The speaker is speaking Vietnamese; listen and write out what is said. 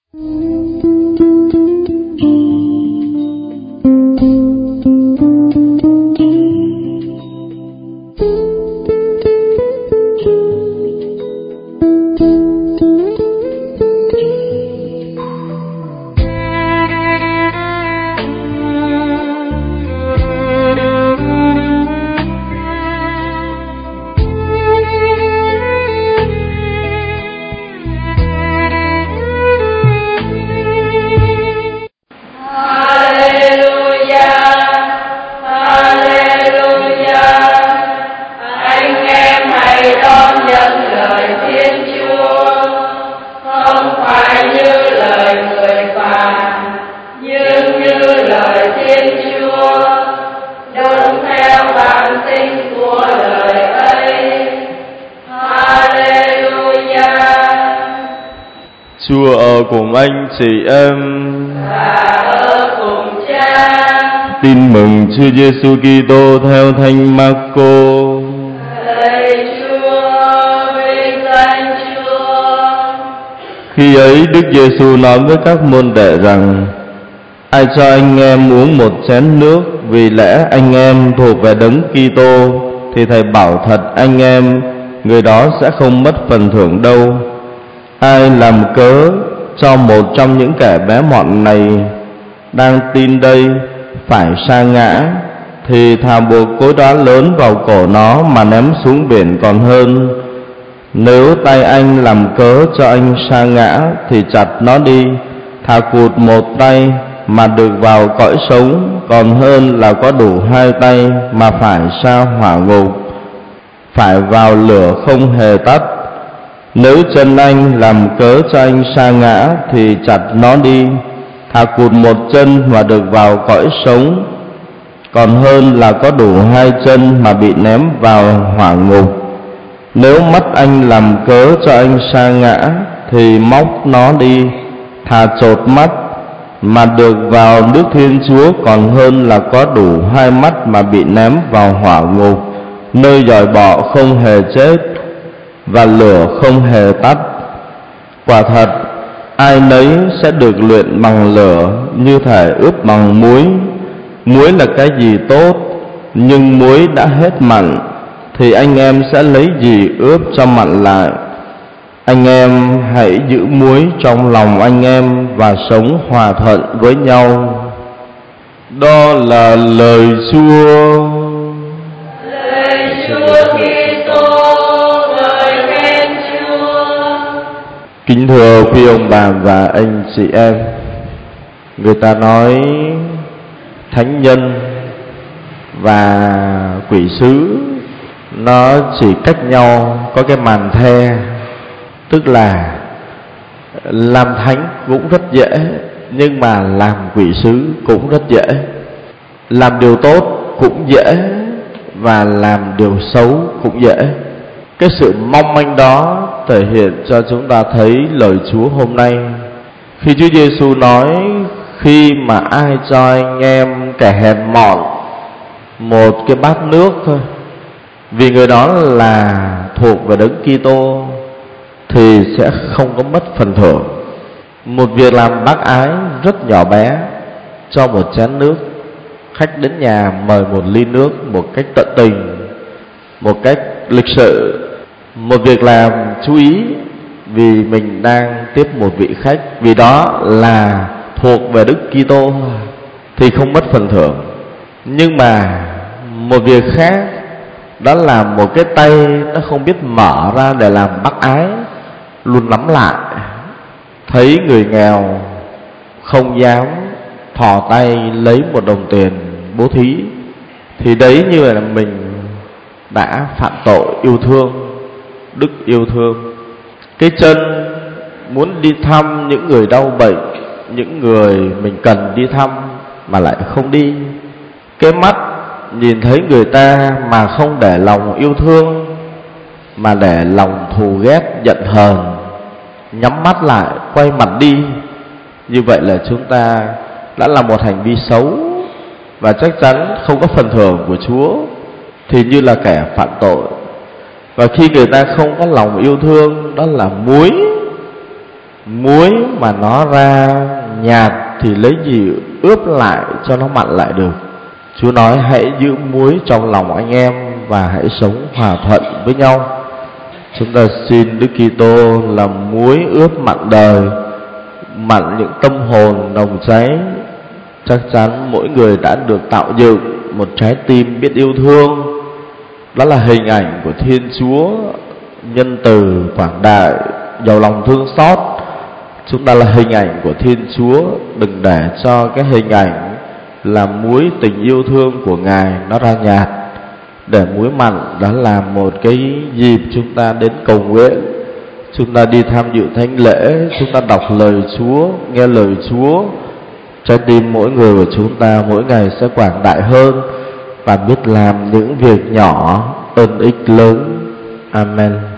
Chúa ở cùng anh chị em và ở cùng Cha. Tin mừng Chúa Giêsu Kitô theo Thánh Marco. Lạy Chúa, vinh danh Chúa. Khi ấy Đức Giêsu nói với các môn đệ rằng: ai cho anh em uống một chén nước vì lẽ anh em thuộc về Đấng Kitô, thì thầy bảo thật anh em, người đó sẽ không mất phần thưởng đâu. Ai làm cớ cho một trong những kẻ bé mọn này đang tin đây phải sa ngã, thì thà buộc cối đá lớn vào cổ nó mà ném xuống biển còn hơn. Nếu tay anh làm cớ cho anh sa ngã thì chặt nó đi, thà cụt một tay mà được vào cõi sống còn hơn là có đủ hai tay mà phải sa hỏa ngục, phải vào lửa không hề tắt. Nếu chân anh làm cớ cho anh sa ngã thì chặt nó đi, thà cụt một chân mà được vào cõi sống còn hơn là có đủ hai chân mà bị ném vào hỏa ngục. Nếu mắt anh làm cớ cho anh sa ngã thì móc nó đi, thà chột mắt mà được vào nước Thiên Chúa còn hơn là có đủ hai mắt mà bị ném vào hỏa ngục, nơi giòi bọ không hề chết và lửa không hề tắt. Quả thật, ai nấy sẽ được luyện bằng lửa như thể ướp bằng muối. Muối là cái gì tốt, nhưng muối đã hết mặn thì anh em sẽ lấy gì ướp cho mặn lại? Anh em hãy giữ muối trong lòng anh em và sống hòa thuận với nhau. Đó là lời Chúa. Lạy Chúa Kitô, ngợi khen Chúa. Kính thưa quý ông bà và anh chị em, người ta nói thánh nhân và quỷ sứ nó chỉ cách nhau có cái màn the, tức là làm thánh cũng rất dễ, nhưng mà làm quỷ sứ cũng rất dễ. Làm điều tốt cũng dễ và làm điều xấu cũng dễ. Cái sự mong manh đó thể hiện cho chúng ta thấy lời Chúa hôm nay, khi Chúa Giêsu nói khi mà ai cho anh em kẻ hèn mọn một cái bát nước thôi, vì người đó là thuộc về Đấng Kitô, thì sẽ không có mất phần thưởng. Một việc làm bác ái rất nhỏ bé, cho một chén nước, khách đến nhà mời một ly nước một cách tận tình, một cách lịch sự. Một việc làm chú ý vì mình đang tiếp một vị khách, vì đó là thuộc về Đức Kitô thì không mất phần thưởng. Nhưng mà một việc khác, đó là một cái tay nó không biết mở ra để làm bác ái, luôn nắm lại. Thấy người nghèo không dám thò tay lấy một đồng tiền bố thí, thì đấy như là mình đã phạm tội yêu thương, đức yêu thương. Cái chân muốn đi thăm những người đau bệnh, những người mình cần đi thăm mà lại không đi. Cái mắt nhìn thấy người ta mà không để lòng yêu thương, mà để lòng thù ghét giận hờn, nhắm mắt lại quay mặt đi. Như vậy là chúng ta đã làm một hành vi xấu, và chắc chắn không có phần thưởng của Chúa, thì như là kẻ phạm tội. Và khi người ta không có lòng yêu thương, đó là muối Muối mà nó ra nhạt thì lấy gì ướp lại cho nó mặn lại được. Chúa nói hãy giữ muối trong lòng anh em và hãy sống hòa thuận với nhau. Chúng ta xin Đức Kitô là muối ướp mặn đời, mặn những tâm hồn nồng cháy. Chắc chắn mỗi người đã được tạo dựng một trái tim biết yêu thương. Đó là hình ảnh của Thiên Chúa nhân từ, quảng đại, giàu lòng thương xót. Chúng ta là hình ảnh của Thiên Chúa. Đừng để cho cái hình ảnh là muối tình yêu thương của Ngài nó ra nhạt. Để muối mặn đó là một cái dịp chúng ta đến cầu nguyện, chúng ta đi tham dự thánh lễ, chúng ta đọc lời Chúa, nghe lời Chúa. Trái tim mỗi người của chúng ta mỗi ngày sẽ quảng đại hơn và biết làm những việc nhỏ ơn ích lớn. Amen.